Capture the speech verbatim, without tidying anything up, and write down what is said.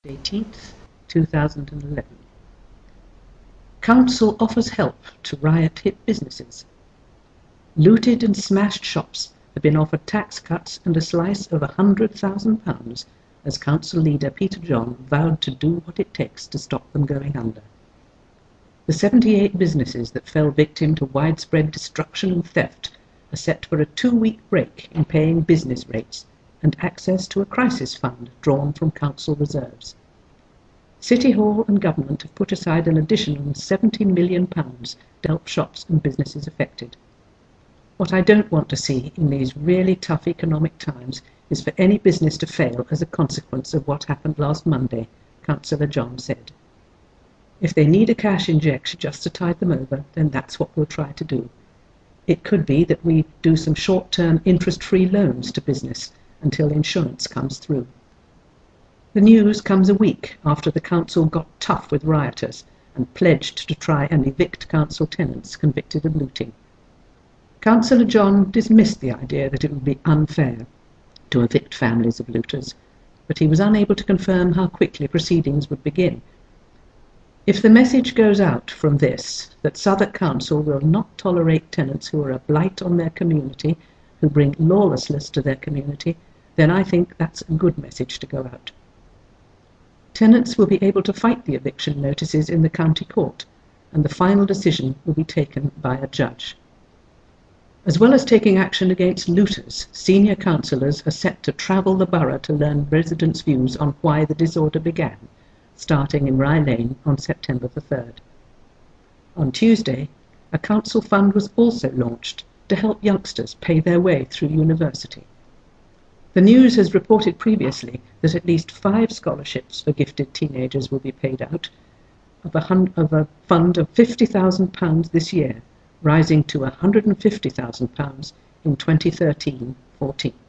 eighteenth, two thousand eleven. Council offers help to riot-hit businesses. Looted and smashed shops have been offered tax cuts and a slice of one hundred thousand pounds as council leader Peter John vowed to do what it takes to stop them going under. The seventy-eight businesses that fell victim to widespread destruction and theft are set for a two-week break in paying business rates and access to a crisis fund drawn from council reserves. City Hall and Government have put aside an additional seventy million pounds to help shops and businesses affected. What I don't want to see in these really tough economic times is for any business to fail as a consequence of what happened last Monday, Councillor John said. If they need a cash injection just to tide them over, then that's what we'll try to do. It could be that we do some short-term interest-free loans to business until insurance comes through. The news comes a week after the council got tough with rioters and pledged to try and evict council tenants convicted of looting. Councillor John dismissed the idea that it would be unfair to evict families of looters, but he was unable to confirm how quickly proceedings would begin. If the message goes out from this that Southwark Council will not tolerate tenants who are a blight on their community, who bring lawlessness to their community, then I think that's a good message to go out. Tenants will be able to fight the eviction notices in the county court, and the final decision will be taken by a judge. As well as taking action against looters, senior councillors are set to travel the borough to learn residents' views on why the disorder began, starting in Rye Lane on September the third. On Tuesday, a council fund was also launched to help youngsters pay their way through university. The news has reported previously that at least five scholarships for gifted teenagers will be paid out, of a, hun of a fund of fifty thousand pounds this year, rising to one hundred and fifty thousand pounds in twenty thirteen fourteen.